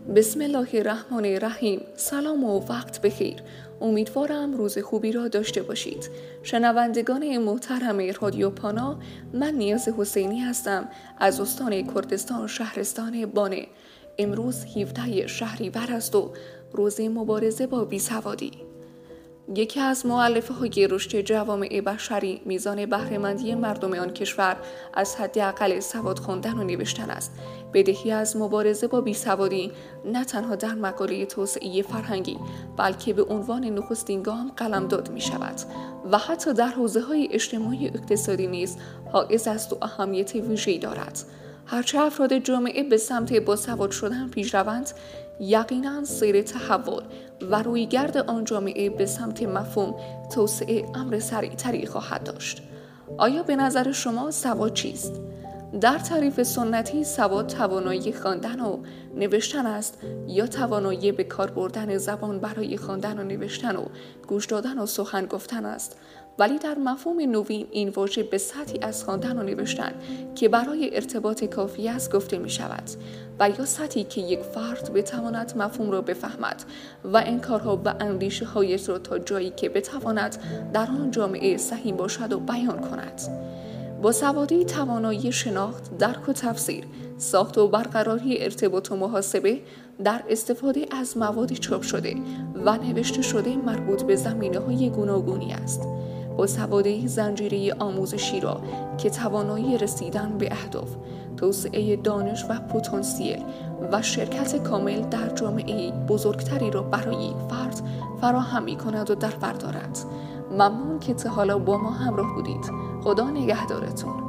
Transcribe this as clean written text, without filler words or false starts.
بسم الله الرحمن الرحیم. سلام و وقت بخیر. امیدوارم روز خوبی را داشته باشید. شنوندگان محترم رادیو پانا، من نیاز حسینی هستم از استان کردستان شهرستان بانه. امروز 17 شهریور است و روز مبارزه با بیسوادی. یکی از مؤلفه‌های رشد جوامع بشری میزان بهره‌مندی مردم آن کشور از حداقل سواد خواندن و نوشتن است. بدهی از مبارزه با بیسوادی نه تنها در مقاله توسعه فرهنگی بلکه به عنوان نخستین گام قلمداد می شود و حتی در حوزه‌های اجتماعی و اقتصادی نیز حائز است و اهمیت ویژه‌ای دارد. هرچه افراد جامعه به سمت باسواد شدن پیش روند، یقیناً سیر تحول و رویگرد آن جامعه به سمت مفهوم توسعه امر سریعتری خواهد داشت. آیا به نظر شما سواد چیست؟ در تعریف سنتی سواد توانایی خواندن و نوشتن است یا توانایی به کار بردن زبان برای خواندن و نوشتن و گوش دادن و سخن گفتن است. ولی در مفهوم نوین این واژه به سطحی از خواندن و نوشتن که برای ارتباط کافی است گفته می شود و یا سطحی که یک فرد بتواند مفهوم را بفهمد و انکارها و اندیشه هایش را تا جایی که بتواند در آن جامعه سهیم باشد و بیان کند. باسوادی توانایی شناخت، درک و تفسیر، ساخت و برقراری ارتباط و محاسبه در استفاده از مواد چاپ شده و نوشته شده مربوط به زمینه‌های گوناگونی است. باسوادی زنجیره آموزشی را که توانایی رسیدن به اهداف، توسعه دانش و پتانسیل و شرکت کامل در جامعه بزرگتری را برای فرد فراهم می‌کند و در بر دارد. ممنون که تا حالا با ما همراه بودید. خدا نگهدارتون.